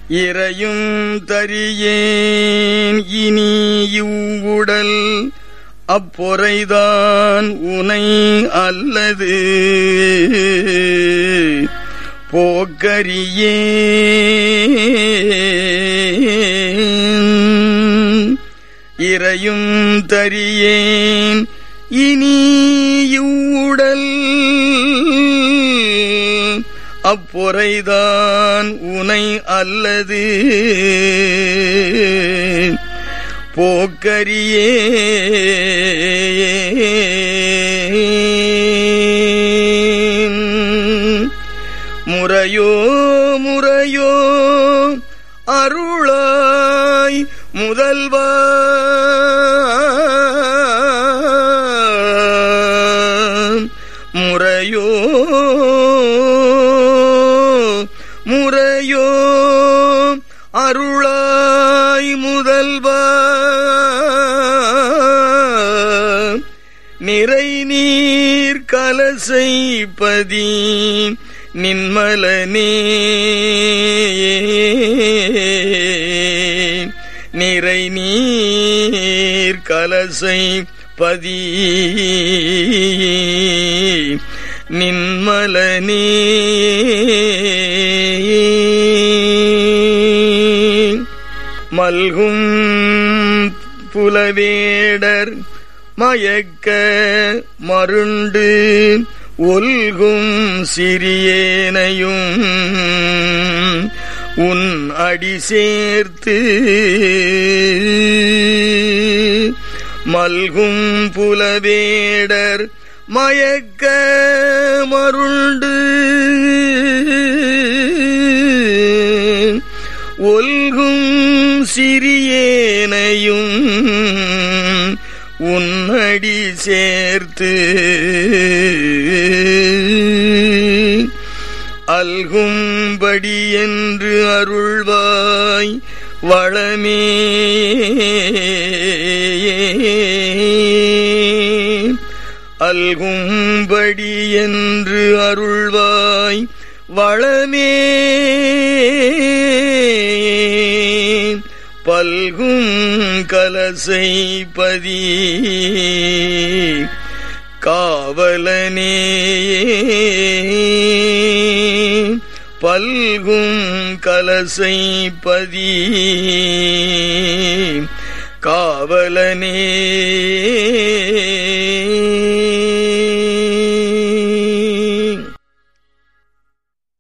இறையும் தரியேன் இனி இவ்வுடல் அப்பொறைதான் உனை அல்லது போக்கரியேன். இறையும் தரியேன் இனி இவ்வுடல் அப்பொறைதான் உனை அல்லது போக்கரியேன். முறையோ முறையோ அருளாய் முதல்வா முறையோ முறையோ அருளாய் முதல்வா நிறை நீர் கலசைப்பதி நின்மலனே நிறை நீர் கலசைப்பதி நின்மலனே மல்கும் புலவேடர் மயக்க மருண்டு ஒல்கும் சிறியேனையும் உன் அடி சேர்த்து மல்கும் புலவேடர் மயக்க மருண்டு ஒல்கும் சிறியேனையும் உன்னடி சேர்த்து அல்கும்படி என்று அருள்வாய் வளமே அல்கும்படி என்று அருள்வாய் வளமே பல்கும் கலசைப்பதி காவலனே பல்கும் கலசைப்பதி காவலனே